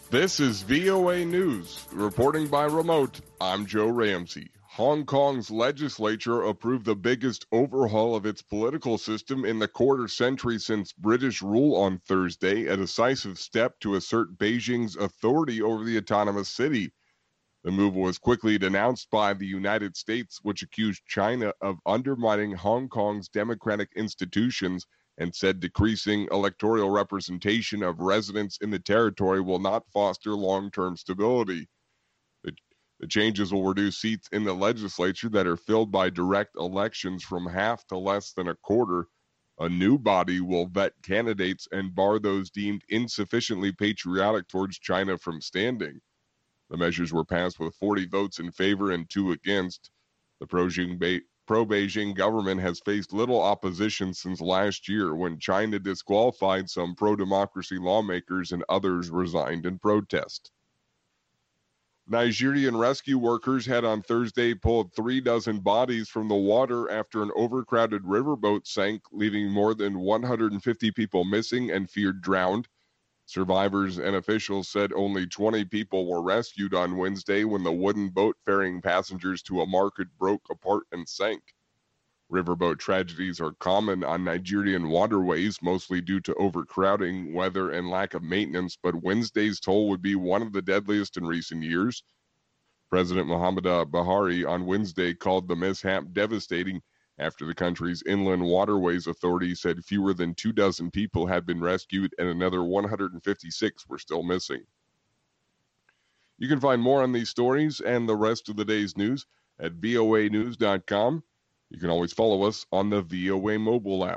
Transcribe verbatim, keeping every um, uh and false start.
This is V O A News. Reporting by remote, I'm Joe Ramsey. Hong Kong's legislature approved the biggest overhaul of its political system in the quarter century since British rule on Thursday, a decisive step to assert Beijing's authority over the autonomous city. The move was quickly denounced by the United States, which accused China of undermining Hong Kong's democratic institutions and said decreasing electoral representation of residents in the territory will not foster long-term stability. The, the changes will reduce seats in the legislature that are filled by direct elections from half to less than a quarter. A new body will vet candidates and bar those deemed insufficiently patriotic towards China from standing. The measures were passed with forty votes in favor and two against. The pro-Beijing Pro-Beijing government has faced little opposition since last year when China disqualified some pro-democracy lawmakers and others resigned in protest. Nigerian rescue workers had on Thursday pulled three dozen bodies from the water after an overcrowded riverboat sank, leaving more than one hundred fifty people missing and feared drowned. Survivors and officials said only twenty people were rescued on Wednesday when the wooden boat ferrying passengers to a market broke apart and sank. Riverboat tragedies are common on Nigerian waterways, mostly due to overcrowding, weather, and lack of maintenance, but Wednesday's toll would be one of the deadliest in recent years. President Muhammadu Buhari on Wednesday called the mishap devastating after the country's Inland Waterways Authority said fewer than two dozen people had been rescued and another one hundred fifty-six were still missing. You can find more on these stories and the rest of the day's news at V O A news dot com. You can always follow us on the V O A mobile app.